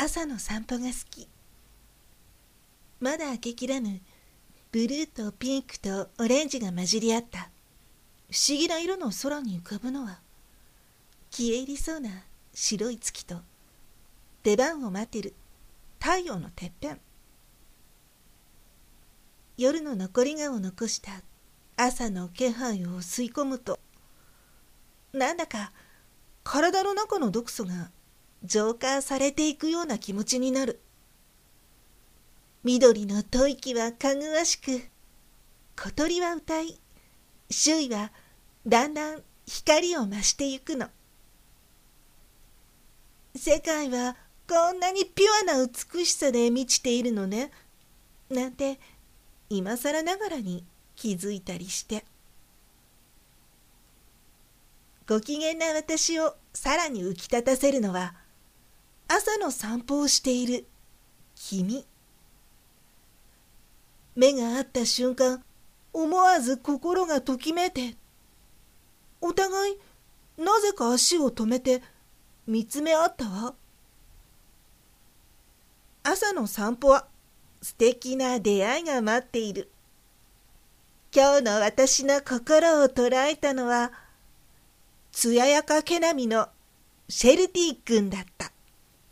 朝の散歩が好き。まだ明けきらぬブルーとピンクとオレンジが混じり合った不思議な色の空に浮かぶのは、消え入りそうな白い月と出番を待ってる太陽のてっぺん。夜の残り香を残した朝の気配を吸い込むと、なんだか体の中の毒素が浄化されていくような気持ちになる。緑の吐息はかぐわしく、小鳥は歌い、周囲はだんだん光を増してゆくの。世界はこんなにピュアな美しさで満ちているのね、なんて今更ながらに気づいたりして。ご機嫌な私をさらに浮き立たせるのは、朝の散歩をしている君。目が合った瞬間、思わず心がときめいて、お互いなぜか足を止めて見つめ合ったわ。朝の散歩は素敵な出会いが待っている。今日の私の心を捉えたのは、艶やか毛並みのシェルティ君だった。